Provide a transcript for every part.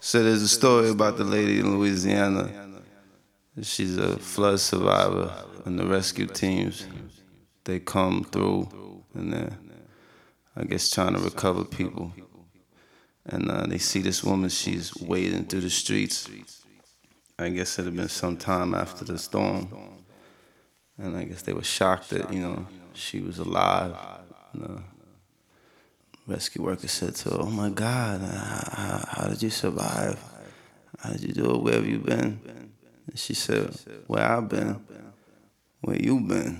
So there's a story about the lady in Louisiana. She's a flood survivor, and the rescue teams, they come through, and they're, I guess, trying to recover people. And they see this woman, she's wading through the streets. I guess it had been some time after the storm. And I guess they were shocked that, she was alive. And the rescue worker said to her, "Oh my God, how did you survive? How did you do it? Where have you been?" And she said, "Where I've been? Where you been?"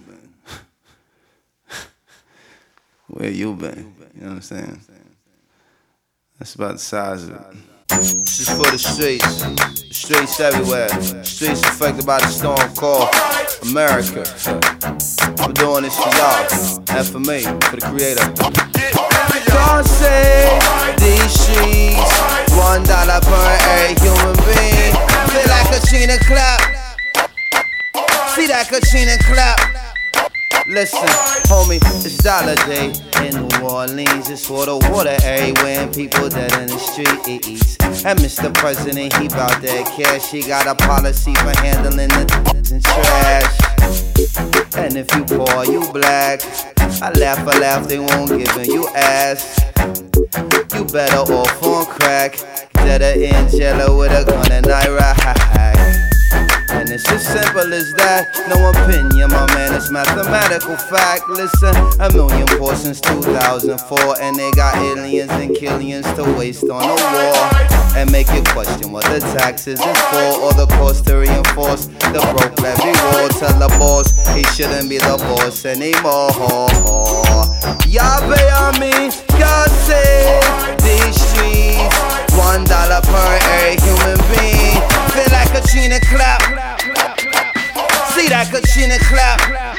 Where you been? You know what I'm saying? That's about the size of it. This is for the streets everywhere. Streets affected by the storm called America. I'm doing this for y'all, and for me, for the creator. God save these streets, $1 per every human being. Feel like a Katrina clap. See that Katrina clap. Listen, homie, it's Dollar Day in New Orleans. It's for the water everywhere and people dead in the streets. And Mr. President, he bout that cash. He got a policy for handling the and trash. And if you poor, you black, I laugh, they won't give in you ass. You better off on crack, deader in jello with a gun and I ride. And it's as simple as that, no opinion, my man, it's mathematical fact. Listen, 1 million poor since 2004, and they got aliens and killions to waste on a war. And make you question what the taxes is for, or the cost to reinforce the broke levy war. Tell the boss he shouldn't be the boss anymore. Y'all pay on me, God save these streets, $1 per every human being. Feel like a Katrina clap. See that Katrina clap.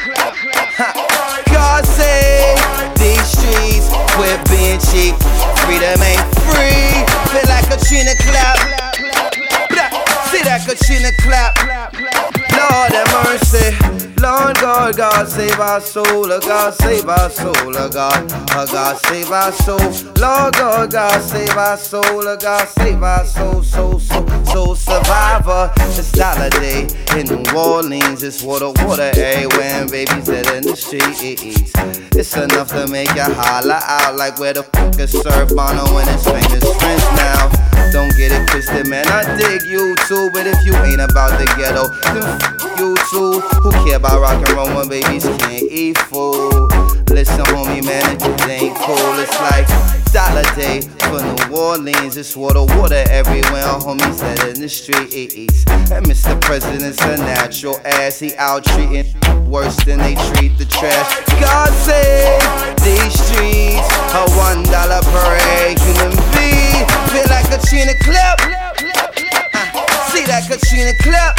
God save these streets, quit being cheap. Freedom ain't free. Feel like a Katrina clap. See that Katrina clap. Lord have mercy. Lord God, God save our soul. God save our soul. God save our soul. Lord God, God save our soul. God save our soul. Soul survivor. It's Dollar Day in New Orleans. It's water everywhere and babies dead in the streets. It's enough to make you holler out like where the fuck is Surf Bono and his famous friends now. Don't get it twisted, man, I dig you too. But if you ain't about the ghetto, then f you too. Who care about rock and roll when babies can't eat food? Listen, homie, man, it ain't cool. It's like Dollar Day for New Orleans. It's water everywhere, homies dead in the streets. And Mr. President's a natural ass. He out treating worse than they treat the trash. God save these streets, $1 per every human being. Feel like a Katrina clap. See that Katrina clap.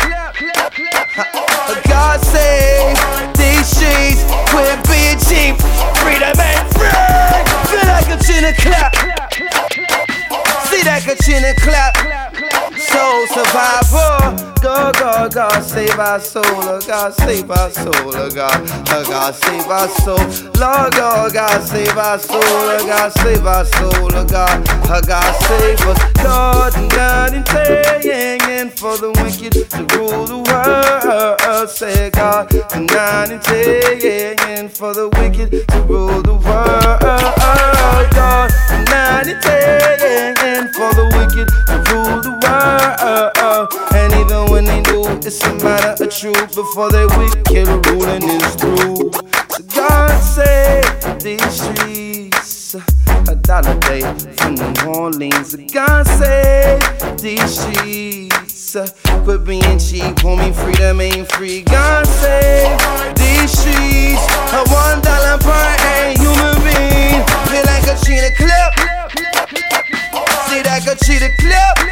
God save these streets, quit being cheap. Freedom ain't free. Feel like a Katrina clap. See that Katrina clap. Soul survivor. God save our soul. God save our soul. God save our soul. Lord God save our soul. God save our soul. God save us. Lord God intending for the wicked to rule the world. Say God intending for the wicked to rule the world. God intending for the wicked to rule the world. And even when they do, it's a matter of truth. Before they wicked, ruling is through. So God save these streets, $1 day from New Orleans. God save these streets, quit being cheap, homie, freedom ain't free. God save these streets, $1 per every human being. Feel like a Katrina clip. See that Katrina clip.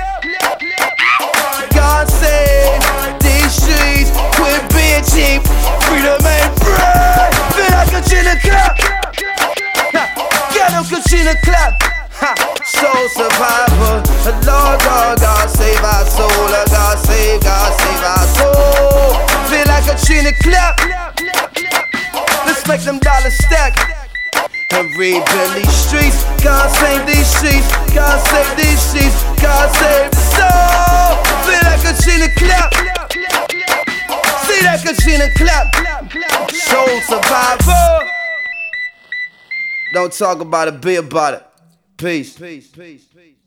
God save these streets, quit being cheap. Freedom ain't free. Feel like a Katrina clap. Get up, Katrina clap. Soul survivor. Lord God save our soul. God save our soul. Feel like a Katrina clap. Let's make them dollars stack. And rebuild these streets. God save these streets. God save these streets. God save true survivor. Don't talk about it, be about it. Peace.